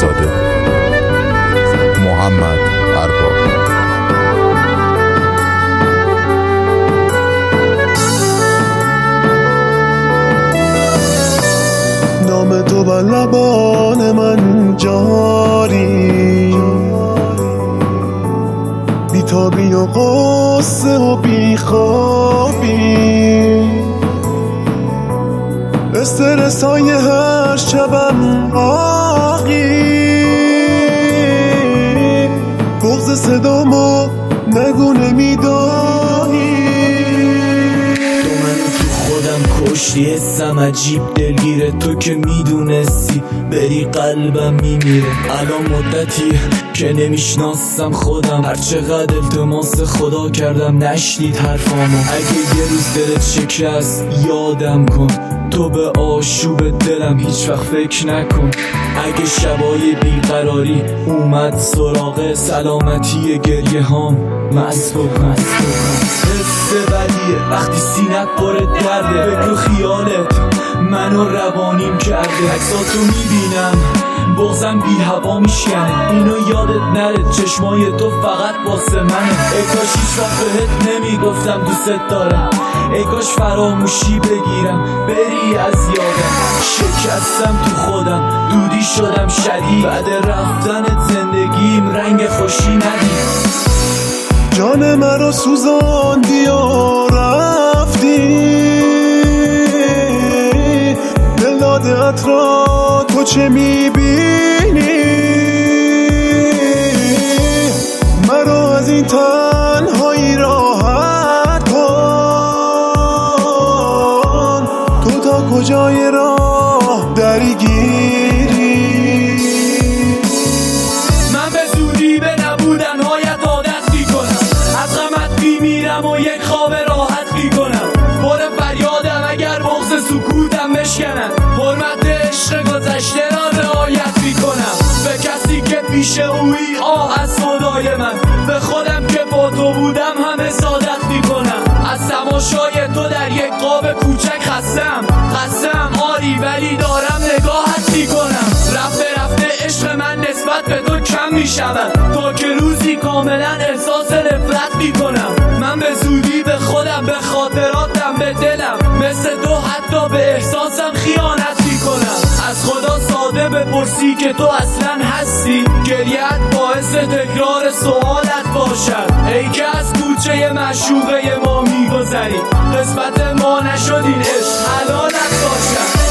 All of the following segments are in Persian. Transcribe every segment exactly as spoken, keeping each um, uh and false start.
زاده، محمد ارباب. نام تو بر لبان من جاری، بیتابی و قصه و بیخوابی، استرسای هر شبم باقی، بغض صدامو نگو نمیدانی. تو منو تو خودم کشتی، حسم عجیب دلگیره. تو که میدونستی بری قلبم میمیره. الان مدتیه که نمیشناسم خودم، هر چقدر التماس خدا کردم نشنید حرفامو. اگه یه روز دلت شکست یادم کن، تو به آشوب دلم هیچ وقت فکر نکن. اگه شبای بیقراری اومد سراغ سلامتی گریه هام، مصبوب مصبوب حس بدیه وقتی سینت پر درده. فکر و خیالت منو روانیم کرده. عکساتو میبینم بغزم بی هوا میشکنه. اینو یادت نره چشمای تو فقط واسه منه. ای کاش هیچ وقت بهت نمیگفتم دوست دارم، ای کاش فراموشی بگیرم بری از یادم. شکستم تو خودم، دودی شدم شدید. بعد رفتنت زندگیم رنگ خوشی ندید. جان مرا سوزاندی و رفتی، دل داده‌ات را تو چه میبینی؟ مرا از این تنهایی راحت کن، تو تا کجای راه دری گیری؟ من به زودی به نبودن هایت عادت میکنم، از غمت میمیرم و یک خواب راحت میکنم. پر فریادم اگر بغض سکوتم بشکنم، حرمت عشق گذشته را رعایت میکنم. به کسی که پیش اویی آه از صدای من، به خودم که با تو بودم همه صادق میکنم. از تماشای تو در یک قاب کوچک خستم خستم آری، ولی دارم نگاهت میکنم. رفته رفته عشق من نسبت به تو کم میشود، تا که روزی کاملا احساس نفرت میکنم. من به زودی به خودم، به خاطراتم، به دلم، مثل تو حتی به احساسم خیانت میکنم. از خدا ساده بپرسی که تو اصلا هستی، گریت باعث تکرار سوالت باشد. ای که از کوچه معشوقه ما میگذری، قسمت ما نشد این عشق حلالت باشد.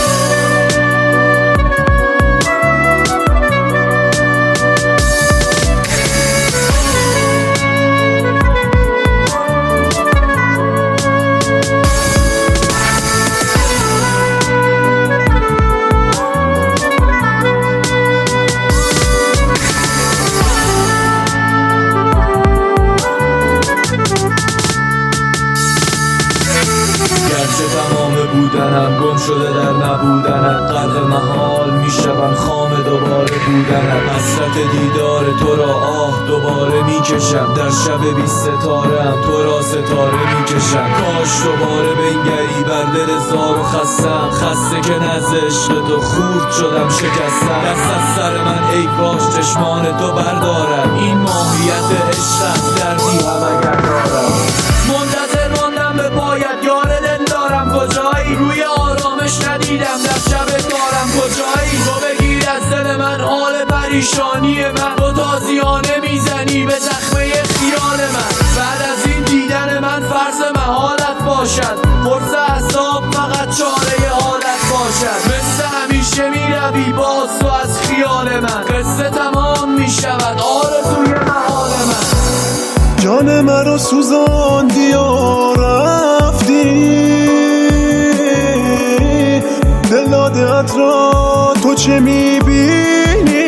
گرچه تمام بودنم گم شده در نبودنت، غرق محال میشوم خام دوباره بودنت. حسرت دیدار تو را آه دوباره میکشم، در شب بی ستارم تو را ستاره میکشم. کاش دوباره بنگری بر دل زار و خستم، خسته که نزد عشق تو خورد شدم شکستم. دست از سر من ای کاش چشمان تو بردارم، این ماهیت عشق است دردی هم اگر دارم. منتظر ماندم به پایت یار دل دارم، کجایی؟ روی آرامش ندیدم در شب دارم، کجایی؟ تو بگیر از دل من حال پریشانی من، تو تازیانه میزنی به زخمه خیال من. بعد از این دیدن من فرض محالت باشد، پرس اعصاب فقط چاره حالت باشد. مثل همیشه میروی باز تو از خیال من، قصه تمام میشود آرزوی محال من. جان مرا سوزاندی و رفتی، دل داده‌ات را تو چه میبینی؟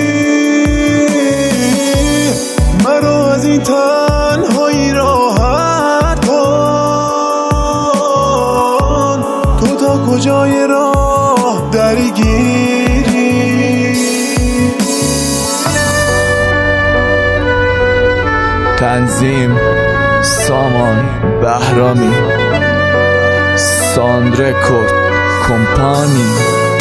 مرا از این تنهایی راحت کن، تو تا کجای راه دری گیری؟ تنظیم سامان بهرامی، ساند رکورد کمپانی.